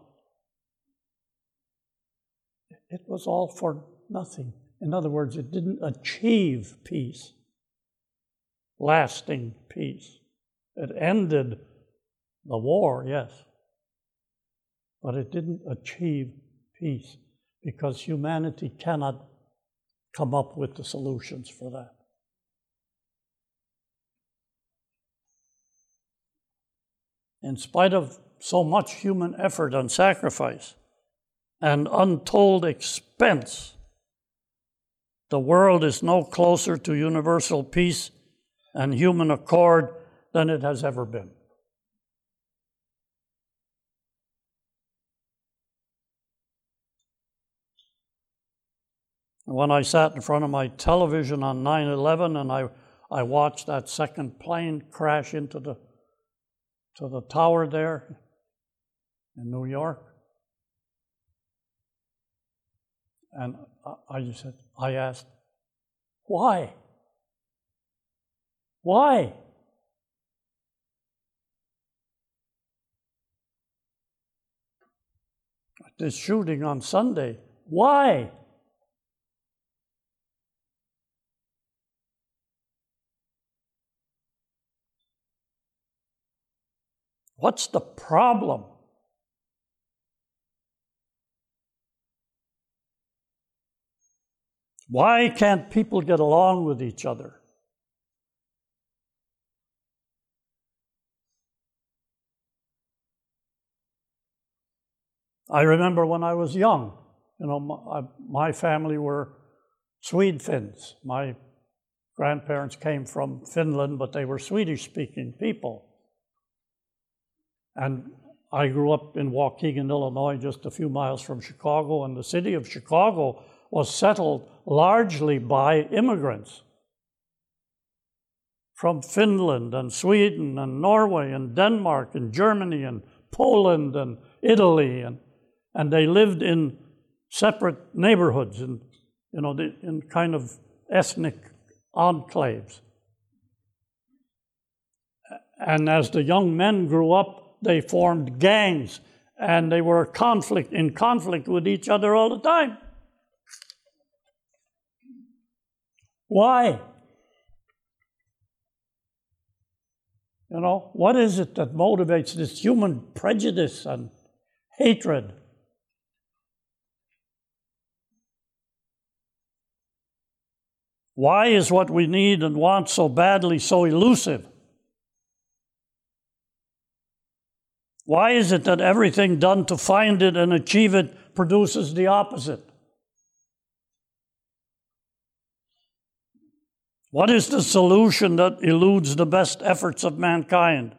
it was all for nothing. In other words, it didn't achieve peace, lasting peace. It ended the war, yes, but it didn't achieve peace because humanity cannot come up with the solutions for that. In spite of so much human effort and sacrifice and untold expense, the world is no closer to universal peace and human accord than it has ever been. When I sat in front of my television on 9/11 and I watched that second plane crash into the tower there in New York, and I asked, why? Why? This shooting on Sunday, why? What's the problem? Why can't people get along with each other? I remember when I was young, my family were Swede Finns. My grandparents came from Finland, but they were Swedish-speaking people. And I grew up in Waukegan, Illinois, just a few miles from Chicago, and the city of Chicago was settled largely by immigrants from Finland and Sweden and Norway and Denmark and Germany and Poland and Italy, and they lived in separate neighborhoods and in kind of ethnic enclaves. And as the young men grew up, they formed gangs, and they were in conflict with each other all the time. Why? What is it that motivates this human prejudice and hatred? Why is what we need and want so badly so elusive? Why is it that everything done to find it and achieve it produces the opposite. What is the solution that eludes the best efforts of mankind?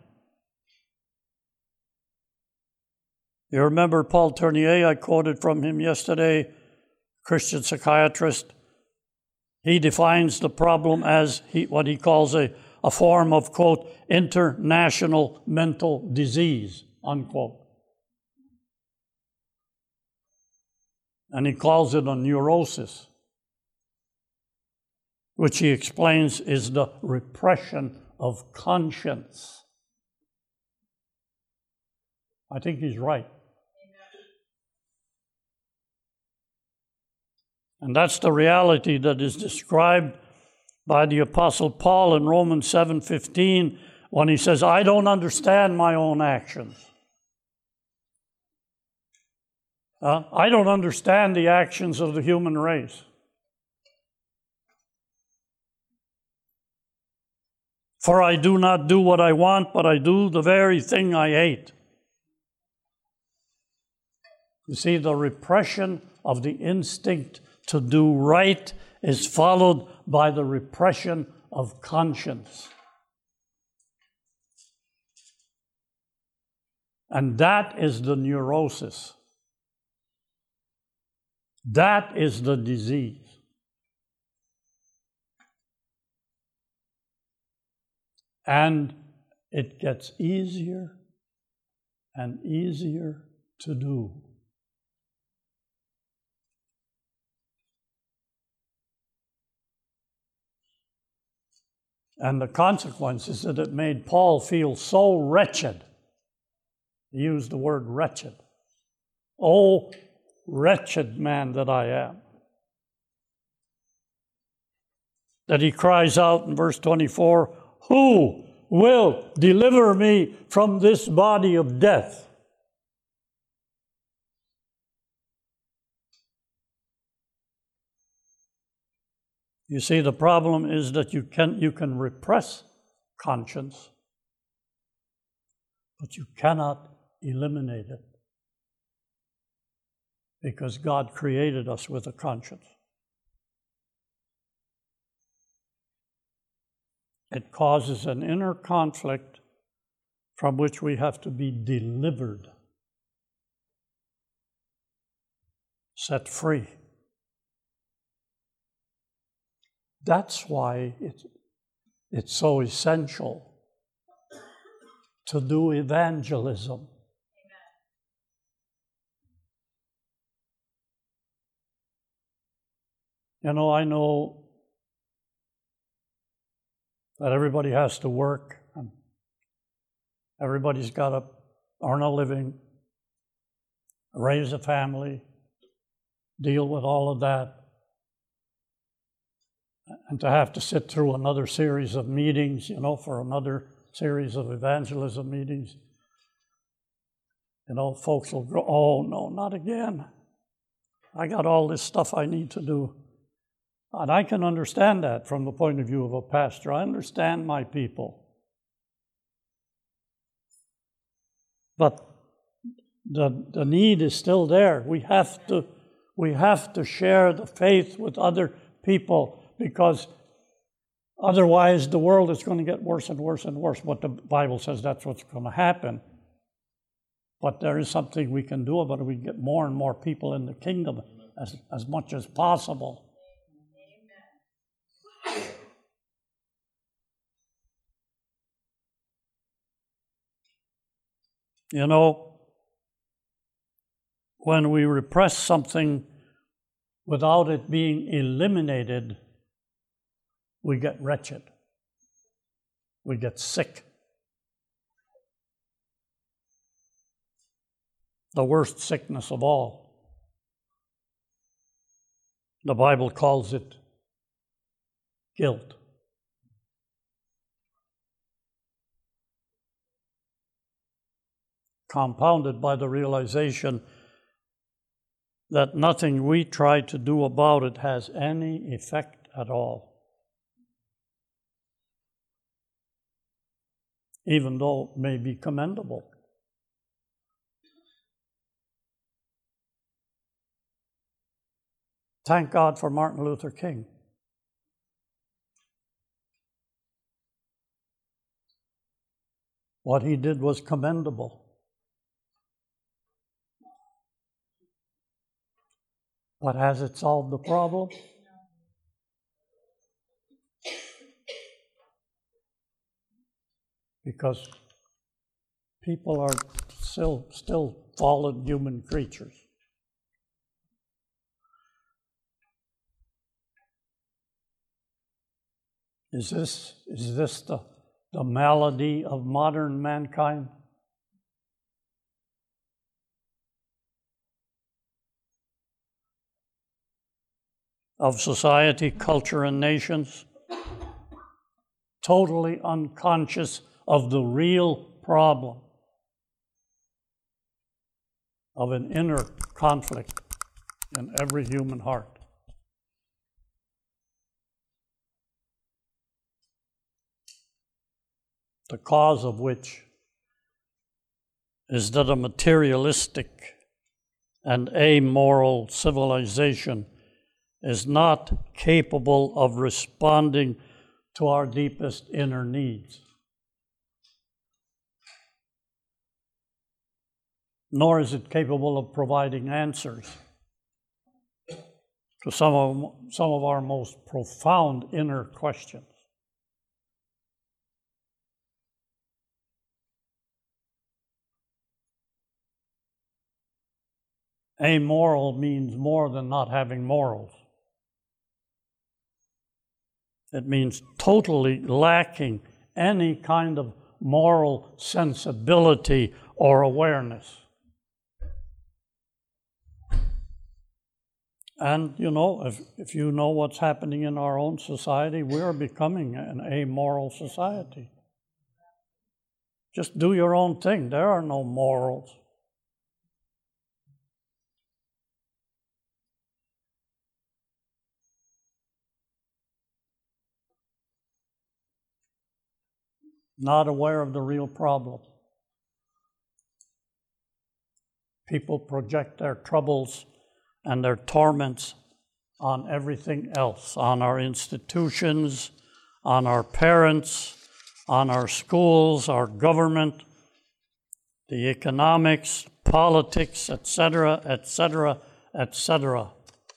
You remember Paul Tournier, I quoted from him yesterday, Christian psychiatrist. He defines the problem as what he calls a form of, quote, international mental disease, unquote. And he calls it a neurosis, which he explains is the repression of conscience. I think he's right. And that's the reality that is described by the Apostle Paul in Romans 7:15 when he says, I don't understand my own actions. I don't understand the actions of the human race. For I do not do what I want, but I do the very thing I hate. You see, the repression of the instinct to do right is followed by the repression of conscience. And that is the neurosis. That is the disease. And it gets easier and easier to do. And the consequence is that it made Paul feel so wretched. He used the word wretched. Oh, wretched man that I am. That he cries out in verse 24, who will deliver me from this body of death? You see, the problem is that you can repress conscience, but you cannot eliminate it, because God created us with a conscience. It causes an inner conflict from which we have to be delivered, set free. That's why it's so essential to do evangelism. You know, I know that everybody has to work, and everybody's got to earn a living, raise a family, deal with all of that. And to have to sit through another series of meetings, you know, for another series of evangelism meetings, you know, folks will go, oh, no, not again. I got all this stuff I need to do. And I can understand that from the point of view of a pastor. I understand my people. But the need is still there. We have to share the faith with other people, because otherwise the world is going to get worse and worse and worse. But the Bible says that's what's going to happen. But there is something we can do about it. We get more and more people in the kingdom as much as possible. You know, when we repress something without it being eliminated, we get wretched. We get sick. The worst sickness of all. The Bible calls it guilt. Compounded by the realization that nothing we try to do about it has any effect at all. Even though it may be commendable. Thank God for Martin Luther King. What he did was commendable. But has it solved the problem? Because people are still fallen human creatures. Is this the malady of modern mankind? Of society, culture, and nations? Totally unconscious of the real problem of an inner conflict in every human heart. The cause of which is that a materialistic and amoral civilization is not capable of responding to our deepest inner needs, nor is it capable of providing answers to some of our most profound inner questions. Amoral means more than not having morals. It means totally lacking any kind of moral sensibility or awareness. And if you know what's happening in our own society, we're becoming an amoral society. Just do your own thing. There are no morals. Not aware of the real problem. People project their troubles and their torments on everything else, on our institutions, on our parents, on our schools, our government, the economics, politics, etc., etc., etc.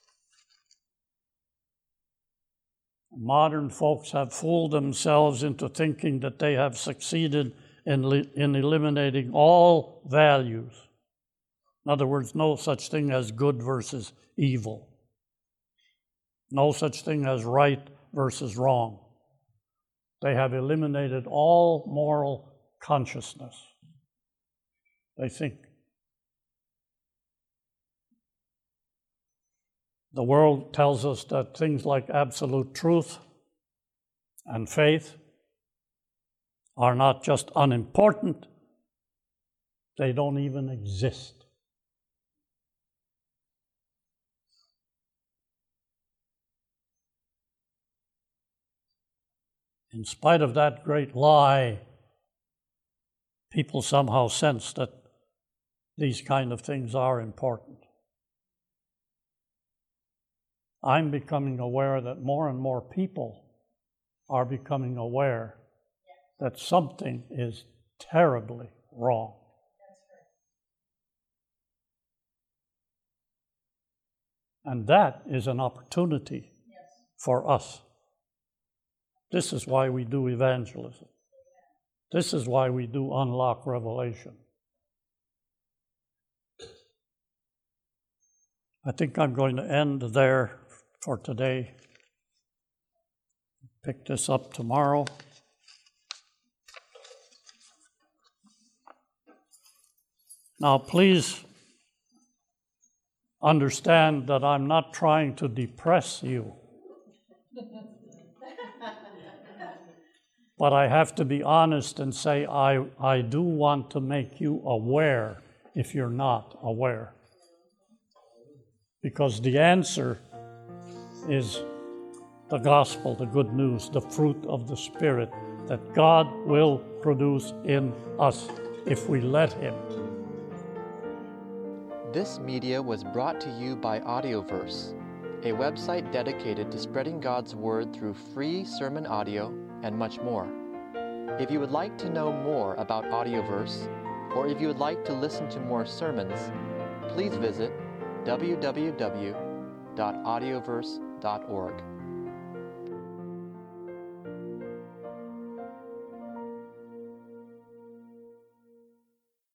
Modern folks have fooled themselves into thinking that they have succeeded in eliminating all values. In other words, no such thing as good versus evil. No such thing as right versus wrong. They have eliminated all moral consciousness. They think. The world tells us that things like absolute truth and faith are not just unimportant, they don't even exist. In spite of that great lie, people somehow sense that these kind of things are important. I'm becoming aware that more and more people are becoming aware that something is terribly wrong. And that is an opportunity for us. This is why we do evangelism. This is why we do unlock revelation. I think I'm going to end there for today. Pick this up tomorrow. Now, please understand that I'm not trying to depress you. But I have to be honest and say I do want to make you aware if you're not aware. Because the answer is the gospel, the good news, the fruit of the Spirit that God will produce in us if we let Him. This media was brought to you by Audioverse, a website dedicated to spreading God's Word through free sermon audio and much more. If you would like to know more about Audioverse, or if you would like to listen to more sermons, please visit www.audioverse.org.